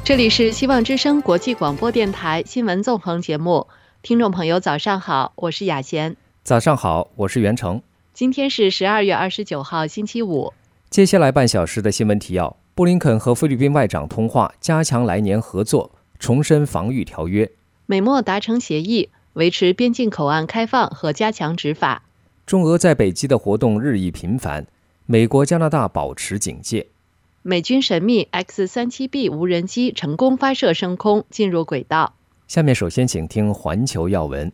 这里是希望之声国际广播电台新闻纵横节目，听众朋友早上好，我是雅贤。 早上好，我是袁成。 今天是12月29号星期五。 接下来半小时的新闻提要：布林肯和菲律宾外长通话，加强来年合作，重申防御条约； 美墨达成协议，维持边境口岸开放和加强执法； 中俄在北极的活动日益频繁，美国、加拿大保持警戒； 美军神秘 X-37B 无人机成功发射升空，进入轨道。 下面首先请听环球要闻。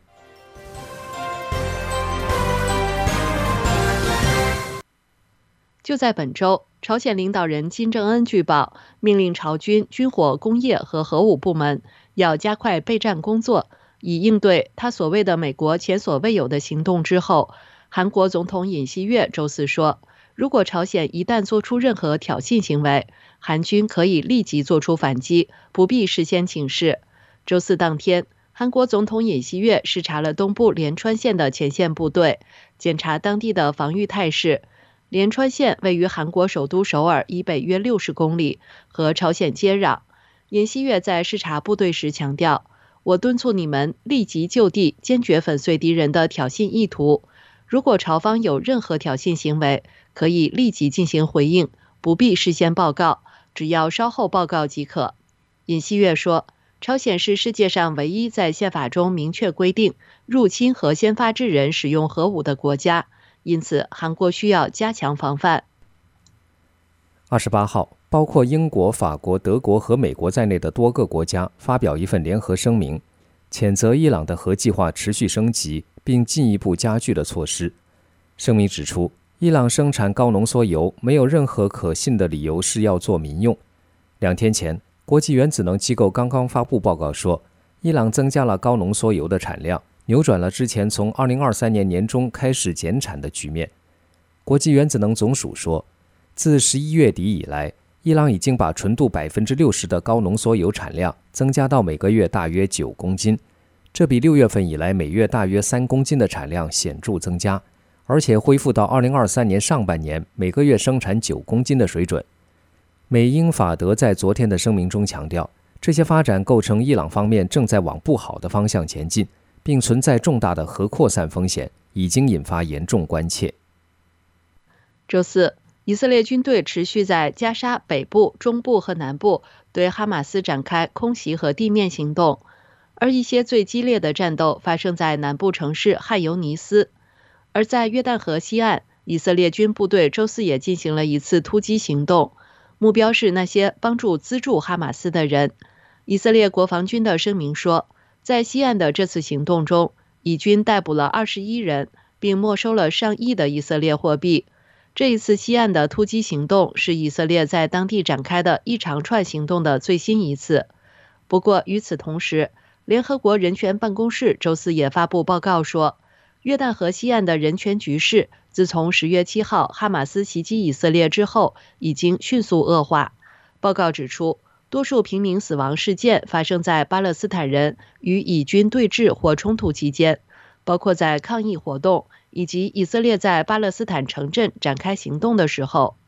就在本周，朝鲜领导人金正恩据报，命令朝军军火工业和核武部门要加快备战工作，以应对他所谓的美国前所未有的行动。之后，韩国总统尹锡悦周四说，如果朝鲜一旦做出任何挑衅行为，韩军可以立即做出反击，不必事先请示。周四当天，韩国总统尹锡悦视察了东部连川县的前线部队，检查当地的防御态势。连川县位于韩国首都首尔以北约60公里，和朝鲜接壤。尹锡悦在视察部队时强调，我敦促你们立即就地坚决粉碎敌人的挑衅意图，如果朝方有任何挑衅行为，可以立即进行回应，不必事先报告，只要稍后报告即可。尹锡悦说，朝鲜是世界上唯一在宪法中明确规定入侵和先发制人使用核武的国家，因此韩国需要加强防范。 28号，包括英国、法国、德国和美国在内的多个国家发表一份联合声明，谴责伊朗的核计划持续升级并进一步加剧的措施。声明指出，伊朗生产高浓缩铀没有任何可信的理由是要做民用。2天前，国际原子能机构刚刚发布报告说，伊朗增加了高浓缩铀的产量，扭转了之前从2023年年中开始减产的局面。国际原子能总署说，自11月底以来，伊朗已经把纯度60%的高浓缩铀产量增加到每个月大约9公斤，这比6月份以来每月大约3公斤的产量显著增加，而且恢复到2023年上半年每个月生产9公斤的水准。美英法德在昨天的声明中强调，这些发展构成伊朗方面正在往不好的方向前进，并存在重大的核扩散风险，已经引发严重关切。 周四，以色列军队持续在加沙北部、中部和南部对哈马斯展开空袭和地面行动，而一些最激烈的战斗发生在南部城市汉尤尼斯。而在约旦河西岸，以色列军部队周四也进行了一次突击行动，目标是那些帮助资助哈马斯的人。以色列国防军的声明说，在西岸的这次行动中，以军逮捕了21人，并没收了上亿的以色列货币。这一次西岸的突击行动是以色列在当地展开的一长串行动的最新一次。不过与此同时，联合国人权办公室周四也发布报告说，约旦河西岸的人权局势自从10月7号哈马斯袭击以色列之后已经迅速恶化。报告指出，多数平民死亡事件发生在巴勒斯坦人与以军对峙或冲突期间，包括在抗议活动以及以色列在巴勒斯坦城镇展开行动的时候。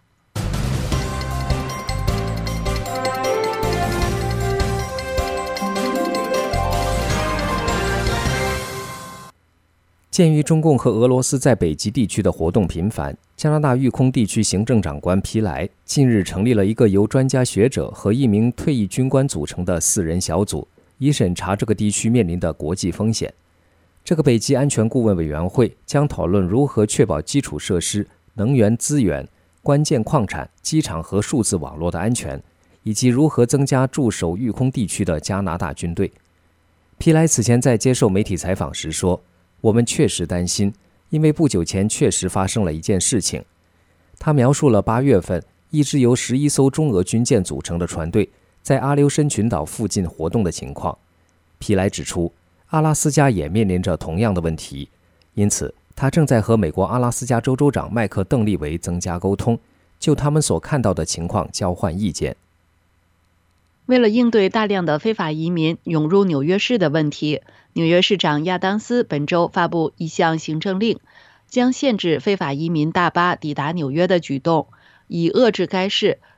鉴于中共和俄罗斯在北极地区的活动频繁，加拿大育空地区行政长官皮莱近日成立了一个由专家学者和一名退役军官组成的4人小组，以审查这个地区面临的国际风险。这个北极安全顾问委员会将讨论如何确保基础设施、能源资源、关键矿产、机场和数字网络的安全，以及如何增加驻守育空地区的加拿大军队。皮莱此前在接受媒体采访时说，我们确实担心，因为不久前确实发生了一件事情。他描述了8月份一支由11艘中俄军舰组成的船队在阿留申群岛附近活动的情况。皮莱指出，阿拉斯加也面临着同样的问题，因此他正在和美国阿拉斯加州州长麦克邓利维增加沟通，就他们所看到的情况交换意见。 为了应对大量的非法移民涌入纽约市的问题，纽约市长亚当斯本周发布一项行政令，将限制非法移民大巴抵达纽约的举动，以遏制该市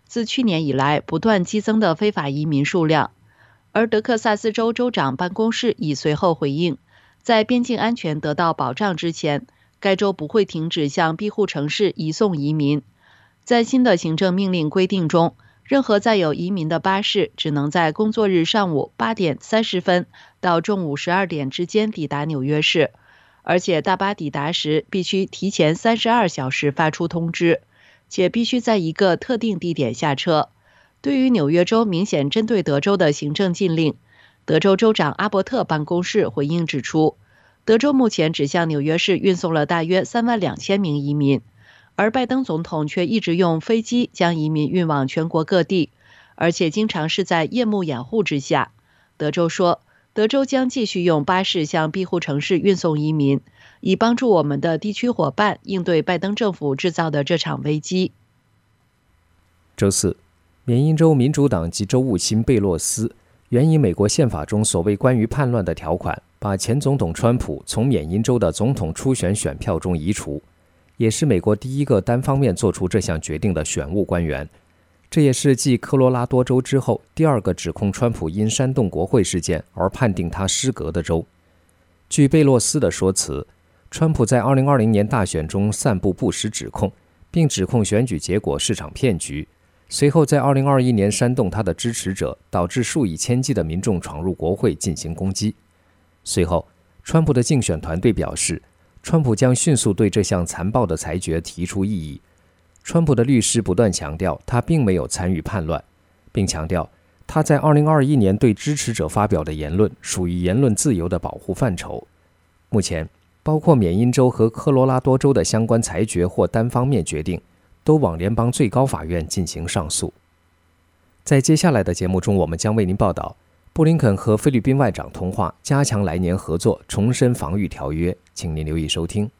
自去年以来不断激增的非法移民数量。而德克萨斯州州长办公室已随后回应，在边境安全得到保障之前，该州不会停止向庇护城市移送移民。在新的行政命令规定中，任何载有移民的巴士只能在工作日上午8点30分到中午12点之间抵达纽约市，而且大巴抵达时必须提前32小时发出通知，且必须在一个特定地点下车。对于纽约州明显针对德州的行政禁令，德州州长阿伯特办公室回应指出，德州目前只向纽约市运送了大约32000名移民，而拜登总统却一直用飞机将移民运往全国各地，而且经常是在夜幕掩护之下。德州说，德州将继续用巴士向庇护城市运送移民，以帮助我们的地区伙伴应对拜登政府制造的这场危机。 周四，缅因州民主党及州务卿贝洛斯援引美国宪法中所谓关于叛乱的条款，把前总统川普从缅因州的总统初选选票中移除，也是美国第一个单方面做出这项决定的选务官员。这也是继科罗拉多州之后第二个指控川普因煽动国会事件而判定他失格的州。据贝洛斯的说辞，川普在2020年大选中散布不实指控，并指控选举结果是场骗局，随后在2021年煽动他的支持者，导致数以千计的民众闯入国会进行攻击。随后，川普的竞选团队表示，川普将迅速对这项残暴的裁决提出异议。川普的律师不断强调他并没有参与叛乱，并强调他在2021年对支持者发表的言论属于言论自由的保护范畴。目前，包括缅因州和科罗拉多州的相关裁决或单方面决定都往联邦最高法院进行上诉。在接下来的节目中，我们将为您报道布林肯和菲律宾外长通话，加强来年合作，重申防御条约。请您留意收听。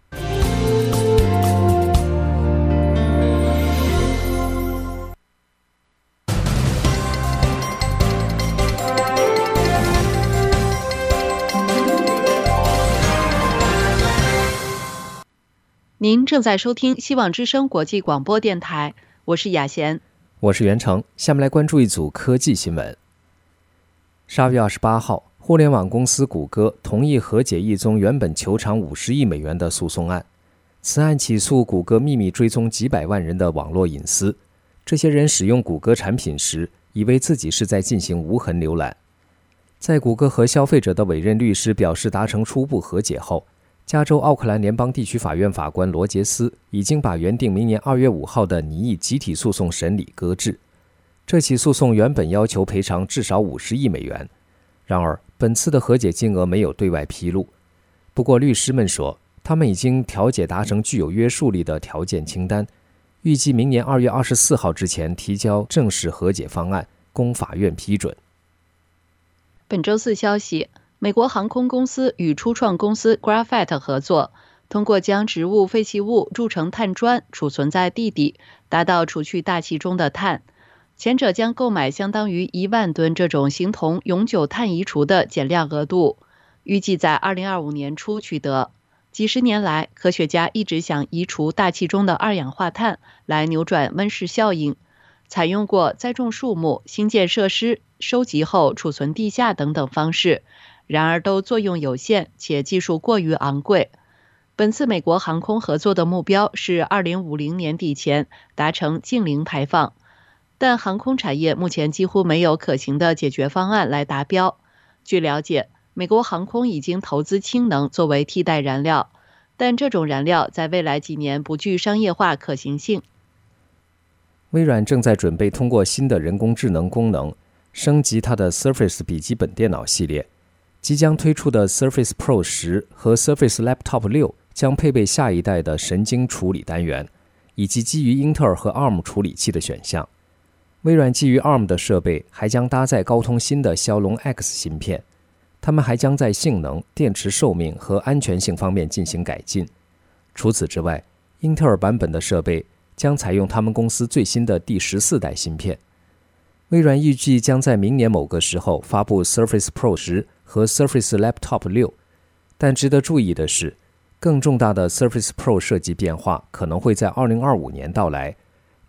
您正在收听希望之声国际广播电台，我是雅贤， 我是袁成。下面来关注一组科技新闻。12月28号，互联网公司谷歌同意和解一宗原本求偿50亿美元的诉讼案。此案起诉谷歌秘密追踪几百万人的网络隐私，这些人使用谷歌产品时，以为自己是在进行无痕浏览。在谷歌和消费者的委任律师表示达成初步和解后，加州奥克兰联邦地区法院法官罗杰斯已经把原定明年2月5号的拟议集体诉讼审理搁置。这起诉讼原本要求赔偿至少50亿美元，然而本次的和解金额没有对外披露。不过律师们说，他们已经调解达成具有约束力的条件清单，预计明年2月24号之前提交正式和解方案，供法院批准。 本周四消息，美国航空公司与初创公司 Graphite 合作，通过将植物废弃物铸成碳砖，储存在地底，达到除去大气中的碳。前者将购买相当于1万吨这种形同永久碳移除的减量额度，预计在2025年初取得。几十年来，科学家一直想移除大气中的二氧化碳，来扭转温室效应。采用过栽种树木、新建设施、收集后储存地下等等方式，然而都作用有限，且技术过于昂贵。本次美国航空合作的目标是2050年底前达成净零排放，但航空产业目前几乎没有可行的解决方案来达标。据了解，美国航空已经投资氢能作为替代燃料，但这种燃料在未来几年不具商业化可行性。 微软正在准备通过新的人工智能功能升级它的 Surface 笔记本电脑系列。即将推出的 Surface Pro 10和 Surface Laptop 6将配备下一代的神经处理单元，以及基于英特尔和 ARM 处理器的选项。微软基于 ARM 的设备还将搭载高通新的骁龙 X 芯片，它们还将在性能、电池寿命和安全性方面进行改进。除此之外，英特尔版本的设备将采用他们公司最新的第14代芯片。微软预计将在明年某个时候发布 Surface Pro 10和 Surface Laptop 6，但值得注意的是，更重大的 Surface Pro 设计变化可能会在2025年到来。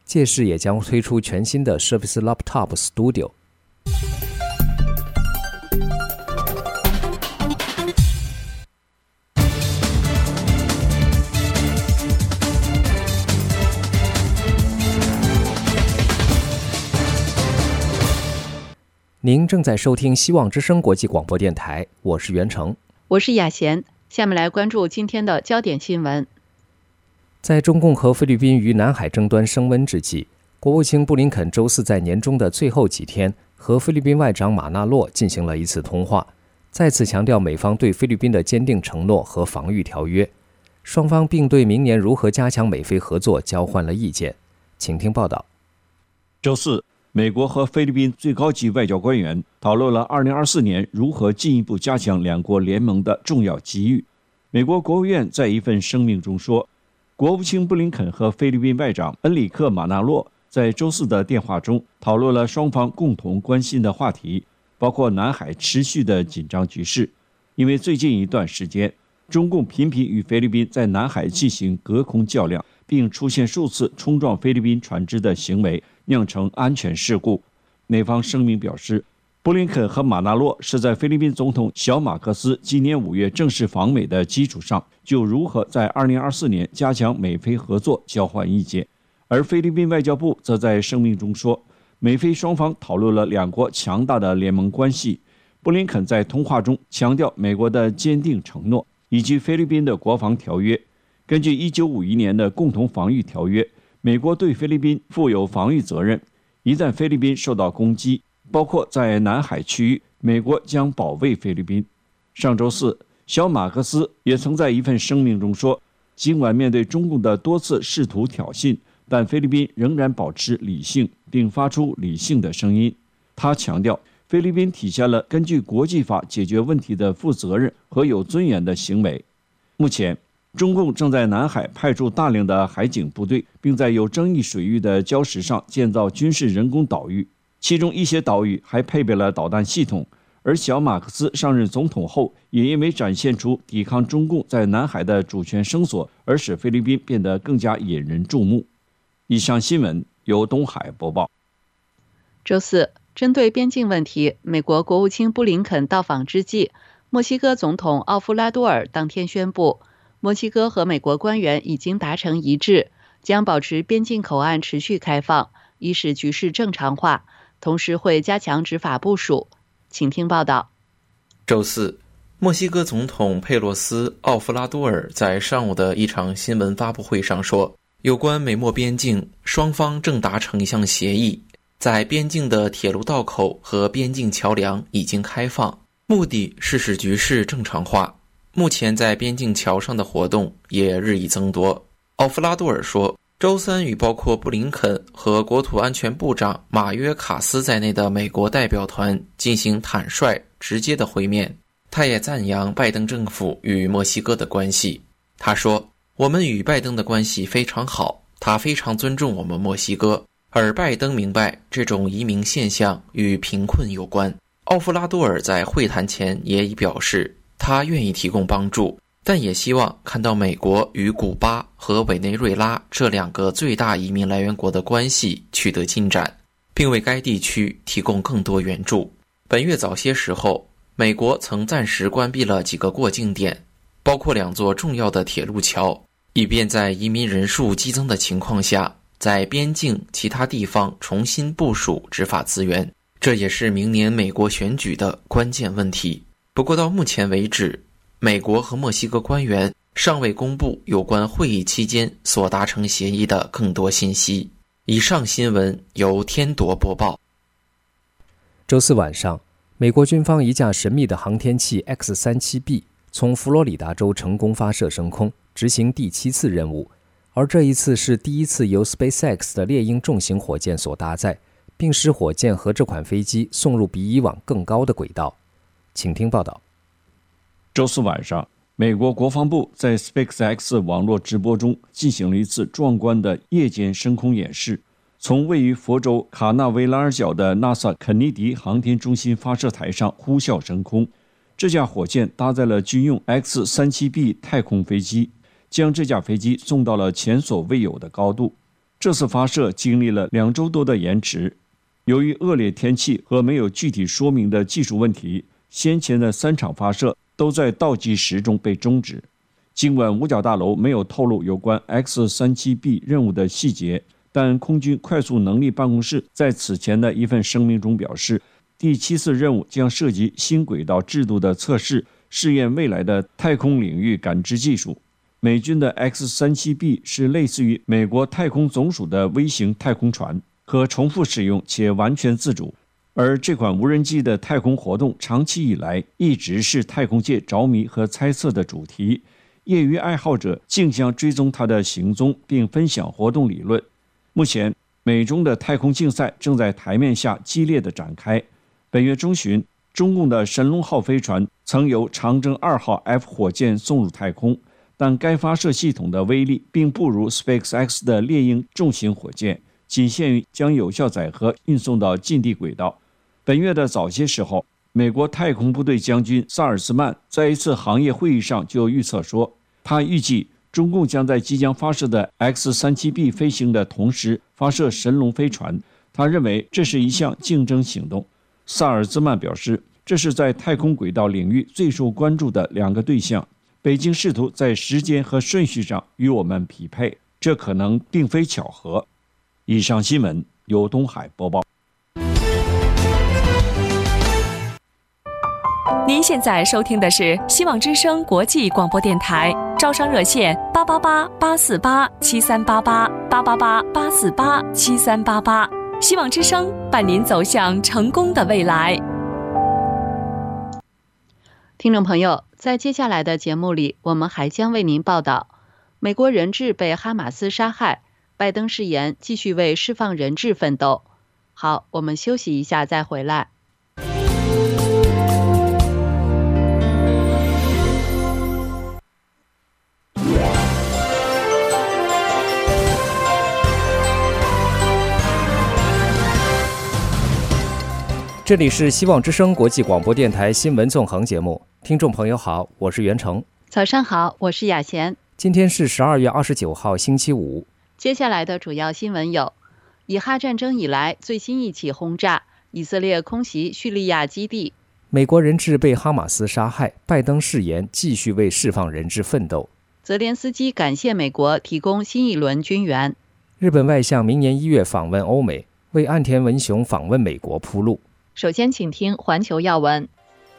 届时也将推出全新的 Surface Laptop Studio。您正在收听希望之声国际广播电台，我是袁成， 我是雅贤。下面来关注今天的焦点新闻。 在中共和菲律宾与南海争端升温之际，国务卿布林肯周四在年中的最后几天和菲律宾外长马纳洛进行了一次通话，再次强调美方对菲律宾的坚定承诺和防御条约。双方并对明年如何加强美菲合作交换了意见。请听报道。 周四，美国和菲律宾最高级外交官员讨论了2024年如何进一步加强两国联盟的重要机遇。美国国务院在一份声明中说，国务卿布林肯和菲律宾外长恩里克·马纳洛在周四的电话中讨论了双方共同关心的话题，包括南海持续的紧张局势。因为最近一段时间，中共频频与菲律宾在南海进行隔空较量，并出现数次冲撞菲律宾船只的行为，酿成安全事故。美方声明表示，布林肯和马纳洛是在菲律宾总统小马克思今年5月正式访美的基础上，就如何在2024年加强美菲合作交换意见。而菲律宾外交部则在声明中说，美菲双方讨论了两国强大的联盟关系。布林肯在通话中强调美国的坚定承诺以及菲律宾的国防条约。根据1951年的共同防御条约，美国对菲律宾负有防御责任，一旦菲律宾受到攻击，包括在南海区域，美国将保卫菲律宾。上周四，小马克思也曾在一份声明中说，尽管面对中共的多次试图挑衅，但菲律宾仍然保持理性，并发出理性的声音。他强调，菲律宾体现了根据国际法解决问题的负责任和有尊严的行为。目前，中共正在南海派驻大量的海警部队，并在有争议水域的礁石上建造军事人工岛屿，其中一些岛屿还配备了导弹系统。而小马克思上任总统后，也因为展现出抵抗中共在南海的主权声索，而使菲律宾变得更加引人注目。以上新闻由东海播报。 周四，针对边境问题，美国国务卿布林肯到访之际，墨西哥总统奥夫拉多尔当天宣布，墨西哥和美国官员已经达成一致，将保持边境口岸持续开放，以使局势正常化，同时会加强执法部署。请听报道。 周四，墨西哥总统佩洛斯·奥夫拉多尔在上午的一场新闻发布会上说，有关美墨边境，双方正达成一项协议，在边境的铁路道口和边境桥梁已经开放，目的是使局势正常化。目前在边境桥上的活动也日益增多。奥夫拉多尔说，周三与包括布林肯和国土安全部长马约卡斯在内的美国代表团进行坦率直接的会面。他也赞扬拜登政府与墨西哥的关系。他说，我们与拜登的关系非常好，他非常尊重我们墨西哥，而拜登明白这种移民现象与贫困有关。奥夫拉多尔在会谈前也已表示，他愿意提供帮助，但也希望看到美国与古巴和委内瑞拉这两个最大移民来源国的关系取得进展，并为该地区提供更多援助。本月早些时候，美国曾暂时关闭了几个过境点，包括2座重要的铁路桥，以便在移民人数激增的情况下，在边境其他地方重新部署执法资源。这也是明年美国选举的关键问题。不过到目前为止，美国和墨西哥官员尚未公布有关会议期间所达成协议的更多信息。以上新闻由天铎播报。 周四晚上，美国军方一架神秘的航天器 X-37B 从佛罗里达州成功发射升空，执行第7次任务，而这一次是第一次由 SpaceX 的猎鹰重型火箭所搭载，并使火箭和这款飞机送入比以往更高的轨道。请听报道。 周四晚上，美国国防部在 SpaceX 网络直播中进行了一次壮观的夜间升空演示，从位于佛州卡纳维拉尔角的 NASA 肯尼迪航天中心发射台上呼啸升空。这架火箭搭载了军用 X-37B 太空飞机，将这架飞机送到了前所未有的高度。 这次发射经历了2周多的延迟，由于恶劣天气和没有具体说明的技术问题，先前的3场发射都在倒计时中被终止。尽管五角大楼没有透露有关 X-37B 任务的细节，但空军快速能力办公室在此前的一份声明中表示，第7次任务将涉及新轨道制度的测试，试验未来的太空领域感知技术。美军的 X-37B 是类似于美国太空总署的微型太空船，可重复使用且完全自主。而这款无人机的太空活动长期以来一直是太空界着迷和猜测的主题，业余爱好者竞相追踪它的行踪并分享活动理论。目前，美中的太空竞赛正在台面下激烈地展开。本月中旬，中共的神龙号飞船曾由长征2号 F 火箭送入太空，但该发射系统的威力并不如 SpaceX 的猎鹰重型火箭，仅限于将有效载荷运送到近地轨道。本月的早些时候，美国太空部队将军萨尔兹曼在一次行业会议上就预测说，他预计中共将在即将发射的 X-37B 飞行的同时发射神龙飞船，他认为这是一项竞争行动。萨尔兹曼表示，这是在太空轨道领域最受关注的2个对象，北京试图在时间和顺序上与我们匹配，这可能并非巧合。以上新闻由东海播报。 您现在收听的是希望之声国际广播电台，招商热线888-848-7388，888-848-7388，希望之声伴您走向成功的未来。 听众朋友，在接下来的节目里，我们还将为您报道，美国人质被哈马斯杀害，拜登誓言继续为释放人质奋斗。好，我们休息一下再回来。 这里是希望之声国际广播电台新闻纵横节目，听众朋友好，我是袁成。 早上好，我是雅贤。 今天是12月29号星期五。 接下来的主要新闻有：以哈战争以来最新一起轰炸，以色列空袭叙利亚基地； 美国人质被哈马斯杀害，拜登誓言继续为释放人质奋斗； 泽连斯基感谢美国提供新一轮军援； 日本外相明年1月访问欧美，为岸田文雄访问美国铺路。 首先请听环球要闻。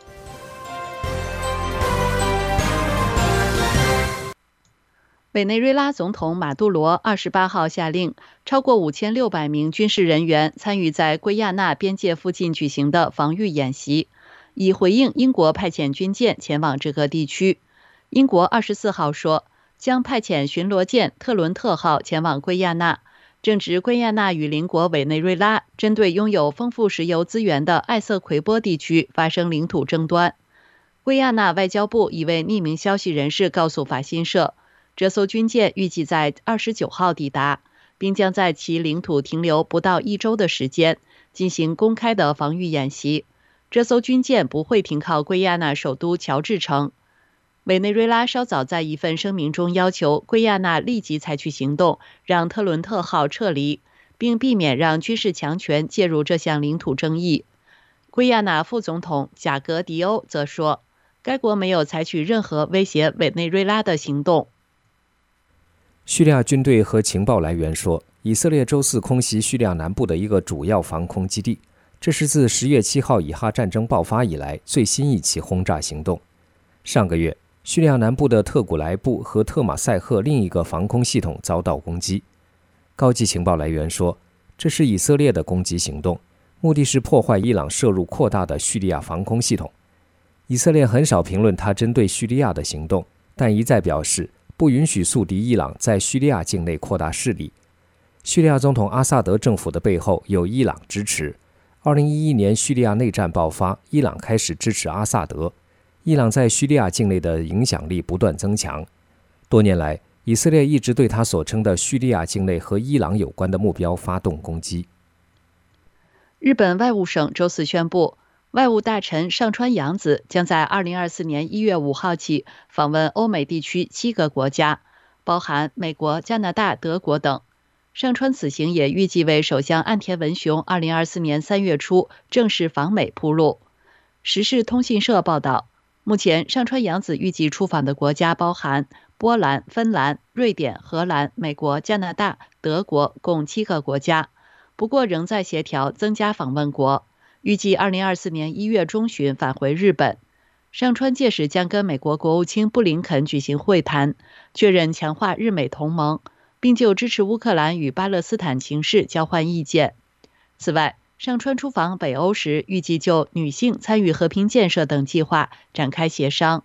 委内瑞拉总统马杜罗28号下令，超过5600名军事人员参与在圭亚那边界附近举行的防御演习，以回应英国派遣军舰前往这个地区。英国24号说，将派遣巡逻舰特伦特号前往圭亚那，正值圭亚那与邻国委内瑞拉针对拥有丰富石油资源的艾瑟奎波地区发生领土争端。圭亚那外交部一位匿名消息人士告诉法新社，这艘军舰预计在29号抵达，并将在其领土停留不到1周的时间，进行公开的防御演习。这艘军舰不会停靠圭亚那首都乔治城。委内瑞拉稍早在一份声明中要求圭亚那立即采取行动，让特伦特号撤离，并避免让军事强权介入这项领土争议。圭亚那副总统贾格迪欧则说，该国没有采取任何威胁委内瑞拉的行动。 叙利亚军队和情报来源说，以色列周四空袭叙利亚南部的一个主要防空基地，这是自10月7号以哈战争爆发以来最新一起轰炸行动。上个月，叙利亚南部的特古莱布和特马塞赫另一个防空系统遭到攻击。高级情报来源说，这是以色列的攻击行动，目的是破坏伊朗涉入扩大的叙利亚防空系统。以色列很少评论他针对叙利亚的行动，但一再表示不允许宿敌伊朗在叙利亚境内扩大势力。叙利亚总统阿萨德政府的背后有伊朗支持。2011年叙利亚内战爆发，伊朗开始支持阿萨德。伊朗在叙利亚境内的影响力不断增强。多年来，以色列一直对他所称的叙利亚境内和伊朗有关的目标发动攻击。 日本外务省周四宣布，外务大臣上川洋子将在2024年1月5号起访问欧美地区7个国家，包含美国、加拿大、德国等。 上川此行也预计为首相岸田文雄2024年3月初正式访美铺路。时事通信社报道，目前上川洋子预计出访的国家包含波兰、芬兰、瑞典、荷兰、美国、加拿大、德国共7个国家，不过仍在协调增加访问国，预计2024年1月中旬返回日本。上川届时将跟美国国务卿布林肯举行会谈，确认强化日美同盟，并就支持乌克兰与巴勒斯坦情势交换意见。此外，上川出访北欧时，预计就女性参与和平建设等计划展开协商。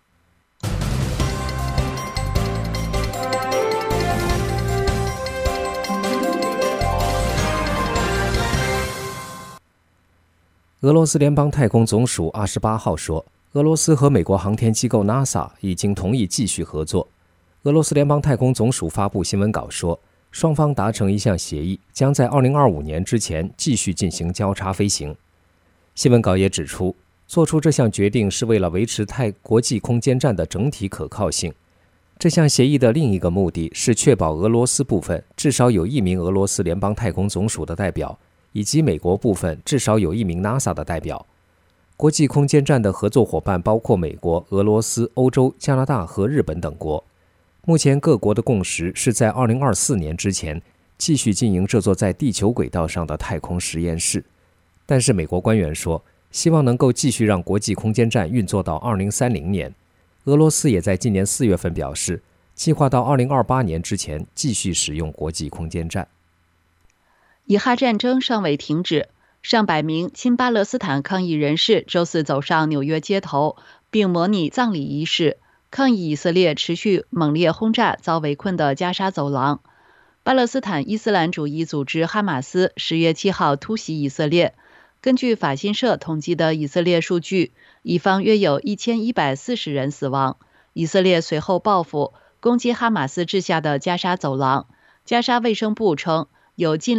俄罗斯联邦太空总署28号说，俄罗斯和美国航天机构 NASA 已经同意继续合作。俄罗斯联邦太空总署发布新闻稿说，双方达成一项协议，将在2025年之前继续进行交叉飞行。新闻稿也指出，做出这项决定是为了维持国际空间站的整体可靠性。这项协议的另一个目的是确保俄罗斯部分至少有1名俄罗斯联邦太空总署的代表，以及美国部分至少有1名 NASA 的代表。国际空间站的合作伙伴包括美国、俄罗斯、欧洲、加拿大和日本等国。目前各国的共识是在2024年之前继续经营这座在地球轨道上的太空实验室。但是美国官员说，希望能够继续让国际空间站运作到2030年。俄罗斯也在今年4月份表示，计划到2028年之前继续使用国际空间站。 以哈战争尚未停止，上百名亲巴勒斯坦抗议人士周四走上纽约街头，并模拟葬礼仪式，抗议以色列持续猛烈轰炸遭围困的加沙走廊。巴勒斯坦伊斯兰主义组织哈马斯10月7号突袭以色列。根据法新社统计的以色列数据，以方约有1140人死亡。以色列随后报复，攻击哈马斯治下的加沙走廊。加沙卫生部称，有近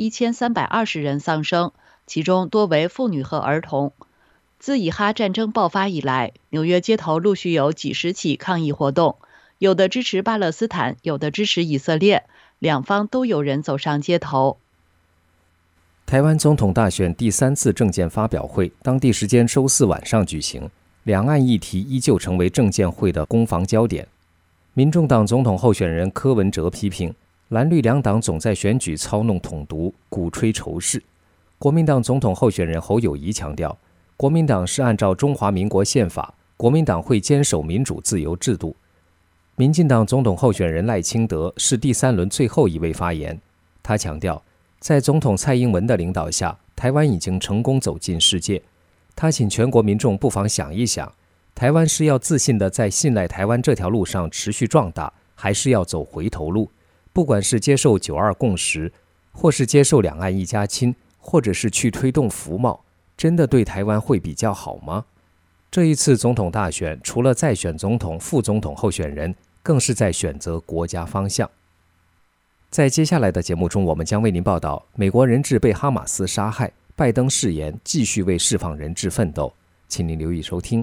21320人丧生，其中多为妇女和儿童。自以哈战争爆发以来，纽约街头陆续有几十起抗议活动，有的支持巴勒斯坦，有的支持以色列，两方都有人走上街头。 台湾总统大选第3次政见发表会，当地时间周4晚上举行，两岸议题依旧成为政见会的攻防焦点。民众党总统候选人柯文哲批评蓝绿两党总在选举操弄统独，鼓吹仇视。国民党总统候选人侯友宜强调，国民党是按照中华民国宪法，国民党会坚守民主自由制度。民进党总统候选人赖清德是第3轮最后一位发言，他强调，在总统蔡英文的领导下，台湾已经成功走进世界。他请全国民众不妨想一想，台湾是要自信地在信赖台湾这条路上持续壮大，还是要走回头路？不管是接受9·2共识，或是接受两岸一家亲，或者是去推动服贸，真的对台湾会比较好吗？这一次总统大选，除了再选总统、副总统候选人，更是在选择国家方向。在接下来的节目中，我们将为您报道美国人质被哈马斯杀害，拜登誓言继续为释放人质奋斗。请您留意收听。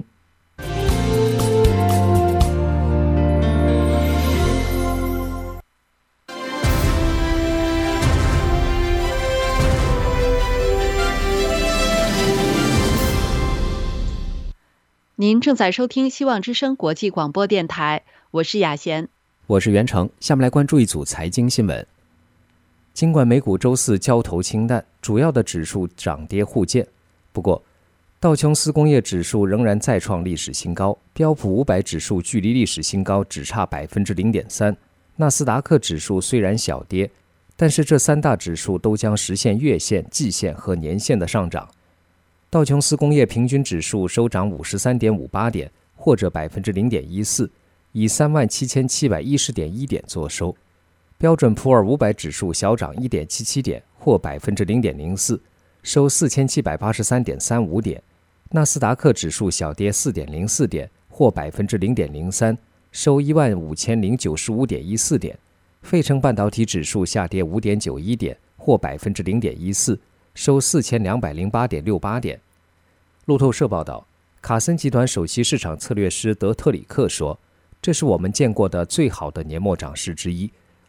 您正在收听希望之声国际广播电台，我是雅贤， 我是袁成。下面来关注一组财经新闻。尽管美股周四交投清淡，主要的指数涨跌互见，不过道琼斯工业指数仍然再创历史新高，标普500指数距离历史新高只差 0.3%， 纳斯达克指数虽然小跌，但是这3大指数都将实现月线、季线和年线的上涨。道琼斯工业平均指数收涨 53.58 点，或者 0.14%， 以 37,710.1 点作收。标准普尔500指数小涨 1.77 点，或 0.04%， 收 4,783.35 点。纳斯达克指数小跌 4.04 点，或 0.03%， 收 15,095.14 点。费城半导体指数下跌 5.91 点，或 0.14%， 收 4,208.68 点。路透社报道，卡森集团首席市场策略师德特里克说，这是我们见过的最好的年末涨势之一，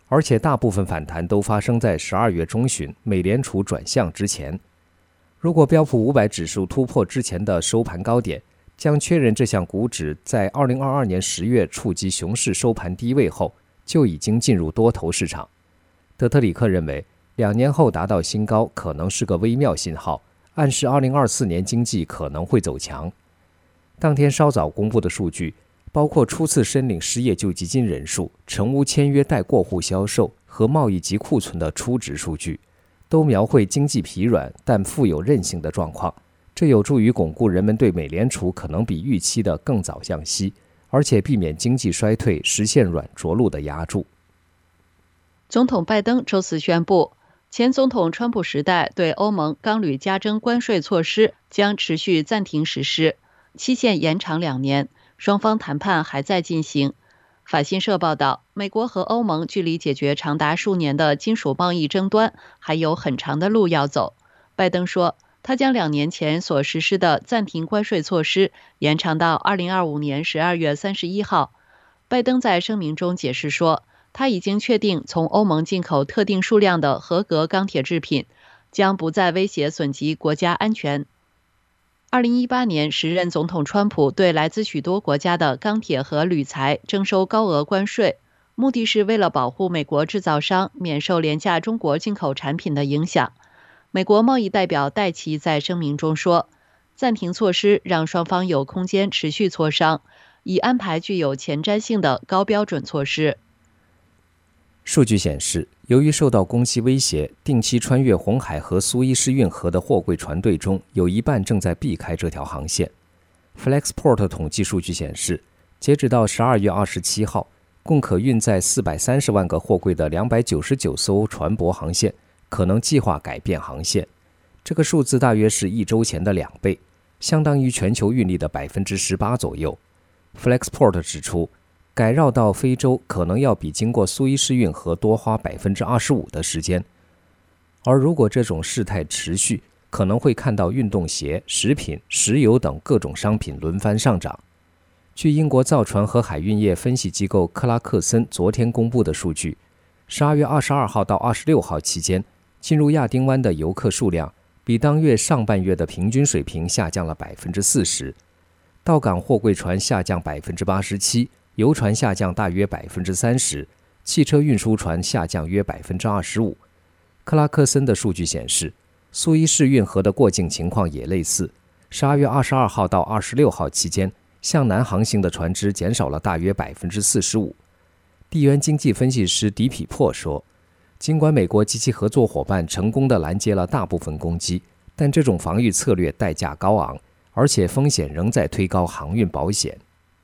而且大部分反弹都发生在12月中旬美联储转向之前。如果标普500指数突破之前的收盘高点，将确认这项股指在2022年10月触及熊市收盘低位后，就已经进入多头市场。德特里克认为，2年后达到新高可能是个微妙信号，暗示2024年经济可能会走强。当天稍早公布的数据，包括初次申领失业救济金人数、成屋签约待过户销售和贸易及库存的初值数据，都描绘经济疲软但富有韧性的状况，这有助于巩固人们对美联储可能比预期的更早降息，而且避免经济衰退实现软着陆的压注。 总统拜登周四宣布，前总统川普时代对欧盟钢铝加征关税措施将持续暂停实施，期限延长2年，双方谈判还在进行。法新社报道，美国和欧盟距离解决长达数年的金属贸易争端还有很长的路要走。拜登说，他将2年前所实施的暂停关税措施延长到2025年12月31号。拜登在声明中解释说，他已经确定从欧盟进口特定数量的合格钢铁制品，将不再威胁损及国家安全。2018年，时任总统川普对来自许多国家的钢铁和铝材征收高额关税，目的是为了保护美国制造商免受廉价中国进口产品的影响。美国贸易代表戴奇在声明中说，暂停措施让双方有空间持续磋商，以安排具有前瞻性的高标准措施。 数据显示，由于受到供气威胁，定期穿越红海和苏伊士运河的货柜船队中有一半正在避开这条航线。Flexport 统计数据显示，截止到12月27号，共可运载430万个货柜的299艘船舶航线可能计划改变航线，这个数字大约是1周前的2倍，相当于全球运力的18%左右。Flexport 指出，改绕到非洲可能要比经过苏伊士运河多花25%的时间，而如果这种事态持续，可能会看到运动鞋、食品、石油等各种商品轮番上涨。据英国造船和海运业分析机构克拉克森昨天公布的数据，12月22号到26号期间，进入亚丁湾的游客数量比当月上半月的平均水平下降了40%，到港货柜船下降87%，游船下降大约30%，汽车运输船下降约25%。克拉克森的数据显示，苏伊士运河的过境情况也类似。12月22号到26号期间，向南航行的船只减少了大约45%。地缘经济分析师迪匹珀说，尽管美国及其合作伙伴成功地拦截了大部分攻击，但这种防御策略代价高昂，而且风险仍在推高航运保险。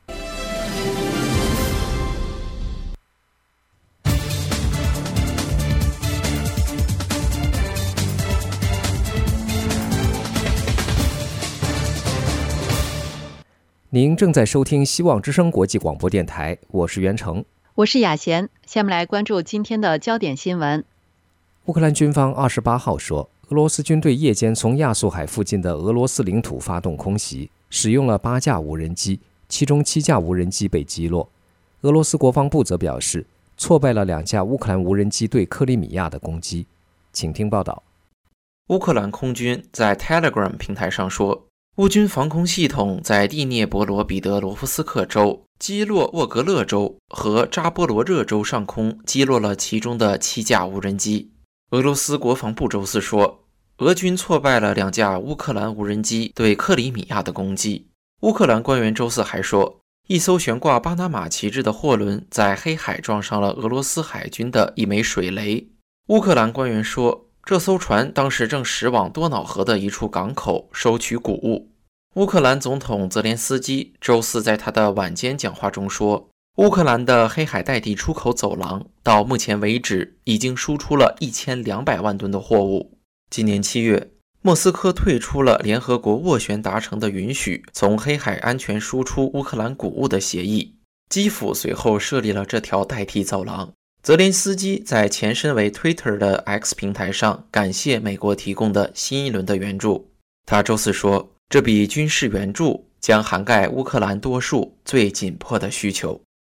您正在收听希望之声国际广播电台，我是袁成， 我是雅贤。下面来关注今天的焦点新闻。 乌克兰军方28号说，俄罗斯军队夜间从亚速海附近的俄罗斯领土发动空袭，使用了8架无人机，其中7架无人机被击落。俄罗斯国防部则表示，挫败了2架乌克兰无人机对克里米亚的攻击。请听报道。 乌克兰空军在 Telegram 平台上说，乌军防空系统在第聂伯罗彼得罗夫斯克州、基洛沃格勒州和扎波罗热州上空击落了其中的7架无人机。俄罗斯国防部周四说，俄军挫败了2架乌克兰无人机对克里米亚的攻击。乌克兰官员周四还说，一艘悬挂巴拿马旗帜的货轮在黑海撞上了俄罗斯海军的一枚水雷。乌克兰官员说，这艘船当时正驶往多瑙河的一处港口收取谷物。乌克兰总统泽连斯基周四在他的晚间讲话中说，乌克兰的黑海带地出口走廊到目前为止已经输出了1200万吨的货物。今年7月，莫斯科退出了联合国斡旋达成的允许从黑海安全输出乌克兰谷物的协议，基辅随后设立了这条代替走廊。泽连斯基在前身为 Twitter 的 X 平台上感谢美国提供的新一轮的援助。他周四说，这笔军事援助将涵盖乌克兰多数最紧迫的需求。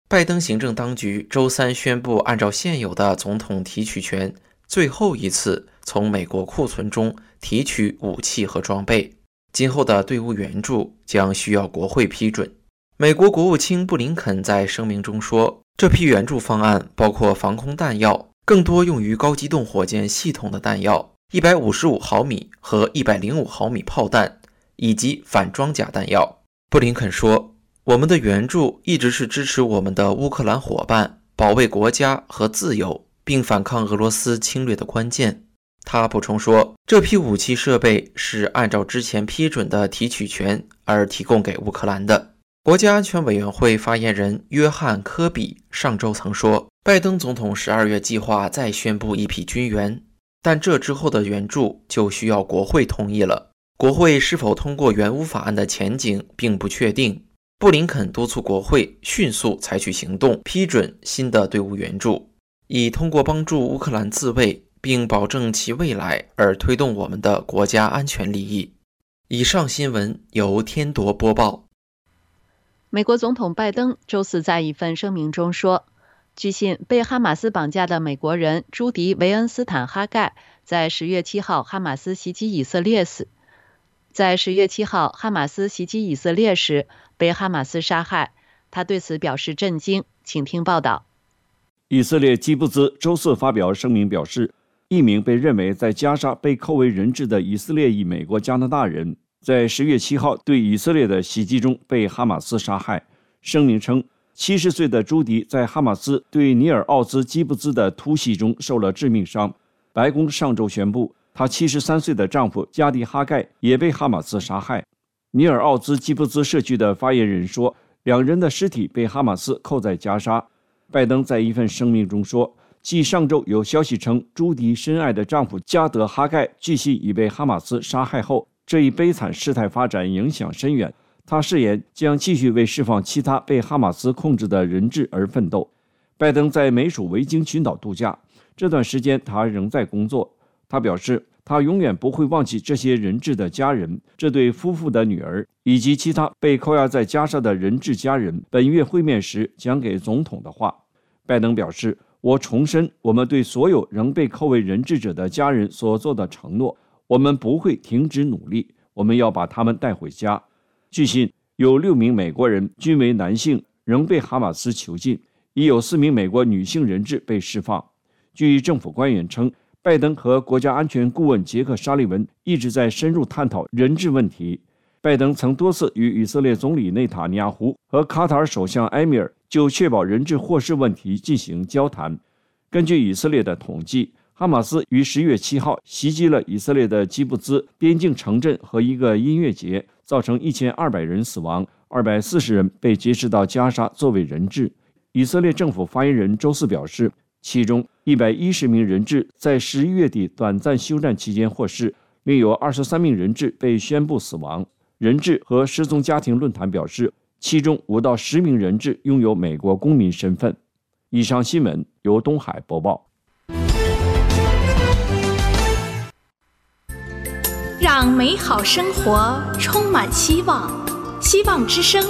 拜登行政当局周三宣布，按照现有的总统提取权，最后一次从美国库存中提取武器和装备。今后的队伍援助将需要国会批准。美国国务卿布林肯在声明中说，这批援助方案包括防空弹药、更多用于高机动火箭系统的弹药、155毫米和105毫米炮弹，以及反装甲弹药。布林肯说，我们的援助一直是支持我们的乌克兰伙伴保卫国家和自由，并反抗俄罗斯侵略的关键。他补充说，这批武器设备是按照之前批准的提取权而提供给乌克兰的。国家安全委员会发言人约翰·科比上周曾说，拜登总统12月计划再宣布一批军援，但这之后的援助就需要国会同意了。国会是否通过援乌法案的前景并不确定。布林肯督促国会迅速采取行动，批准新的队伍援助，以通过帮助乌克兰自卫并保证其未来而推动我们的国家安全利益。以上新闻由天铎播报。 美国总统拜登周四在一份声明中说，据信被哈马斯绑架的美国人朱迪·维恩斯坦·哈盖在10月7号哈马斯袭击以色列时，被哈马斯杀害，他对此表示震惊。请听报道。 以色列基布兹周四发表声明表示，一名被认为在加沙被扣为人质的以色列裔美国加拿大人在10月7号对以色列的袭击中被哈马斯杀害。声明称，70岁的朱迪在哈马斯对尼尔奥兹基布兹的突袭中受了致命伤。白宫上周宣布，她73岁的丈夫加迪哈盖也被哈马斯杀害。尼尔奥兹基布兹社区的发言人说，两人的尸体被哈马斯扣在加沙。拜登在一份声明中说，继上周有消息称朱迪深爱的丈夫加德哈盖据悉已被哈马斯杀害后，这一悲惨事态发展影响深远。他誓言将继续为释放其他被哈马斯控制的人质而奋斗。拜登在美属维京群岛度假，这段时间他仍在工作。他表示，他永远不会忘记这些人质的家人，这对夫妇的女儿，以及其他被扣押在加沙的人质家人本月会面时讲给总统的话。拜登表示，我重申我们对所有仍被扣为人质者的家人所做的承诺，我们不会停止努力，我们要把他们带回家。据信，有6名美国人，均为男性，仍被哈马斯囚禁，已有4名美国女性人质被释放。据政府官员称，拜登和国家安全顾问杰克·沙利文一直在深入探讨人质问题。拜登曾多次与以色列总理内塔尼亚胡和卡塔尔首相埃米尔就确保人质获释问题进行交谈。根据以色列的统计，哈马斯于10月7号袭击了以色列的基布兹边境城镇和一个音乐节，造成1200人死亡，240人被劫持到加沙作为人质。以色列政府发言人周四表示，其中110名人质在11月底短暂休战期间获释，另有23名人质被宣布死亡。人质和失踪家庭论坛表示，其中5到10名人质拥有美国公民身份。以上新闻由东海播报。 让美好生活充满希望，希望之声。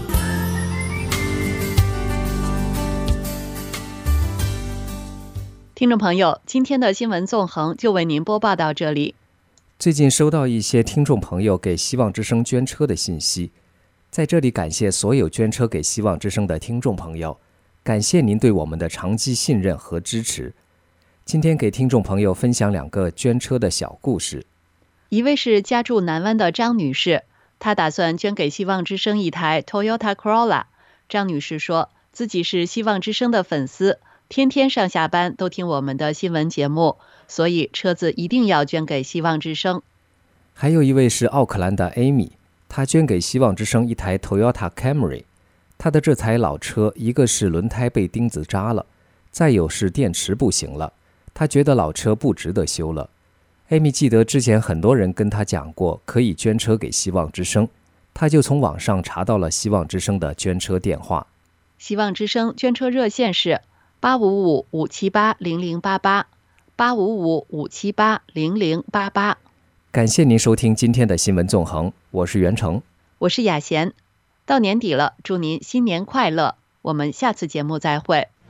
听众朋友，今天的新闻纵横就为您播报到这里。 最近收到一些听众朋友给希望之声捐车的信息，在这里感谢所有捐车给希望之声的听众朋友，感谢您对我们的长期信任和支持。今天给听众朋友分享2个捐车的小故事。 一位是家住南湾的张女士，她打算捐给希望之声一台 Toyota Corolla。 张女士说自己是希望之声的粉丝，天天上下班都听我们的新闻节目，所以车子一定要捐给希望之声。 还有一位是奥克兰的 Amy， 她捐给希望之声一台 Toyota Camry。 她的这台老车，一个是轮胎被钉子扎了，再有是电池不行了，她觉得老车不值得修了。Amy 记得之前很多人跟她讲过可以捐车给希望之声，她就从网上查到了希望之声的捐车电话。 希望之声捐车热线是855-578-0088 855-578-0088。 感谢您收听今天的新闻纵横，我是袁成， 我是雅贤。到年底了，祝您新年快乐。 我们下次节目再会。